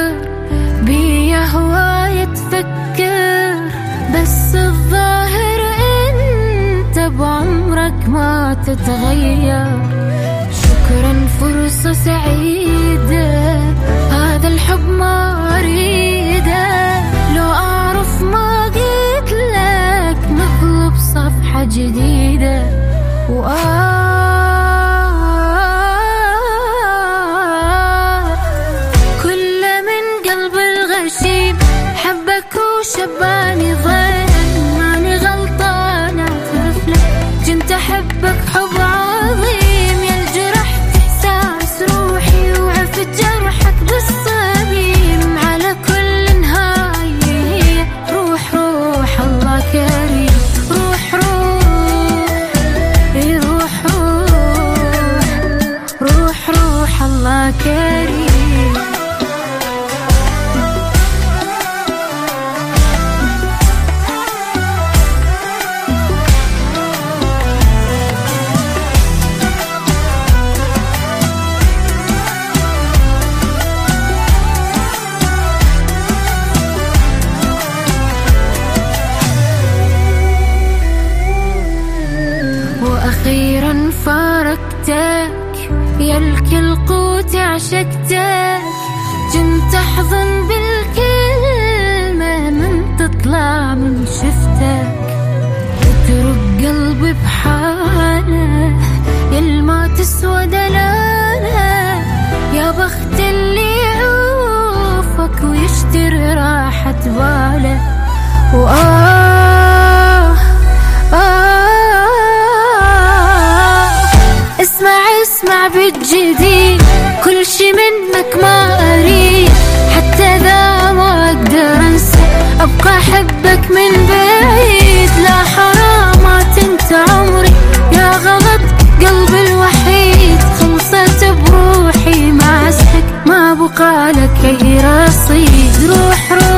بيا هواية تفكر، بس الظاهر انت بعمرك ما تتغير. شكرا فرصة سعيدة، هذا الحب ما أريده. لو أعرف ما قلت لك نطلب صفحة جديدة. كل من قلب الغشيم حبك وشباني ظن ماني غلطانة طفلة، كنت أحبك حب عظيم. يا الجرح إحساس روحي وعفت جرحك بالصميم. على كل نهاية روح روح الله كريم. روح روح روح الله كريم. أخيرا فارقتك يا الكل قوتي عشقتك. كنت أحضن بالكلمة من تطلع من شفتك. اترك قلبي بحاله يل ما تسوى دلاله. يا بخت اللي يعوفك ويشتري راحة باله. اسمع بالجديد كل شي منك ما أريد. حتى ذا ما أقدر أنسى أبقى أحبك من بعيد. لا حرامات انت عمري يا غلط قلبي الوحيد. خلصت بروحي مع اسمك ما بقى لك أي رصيد. روح روح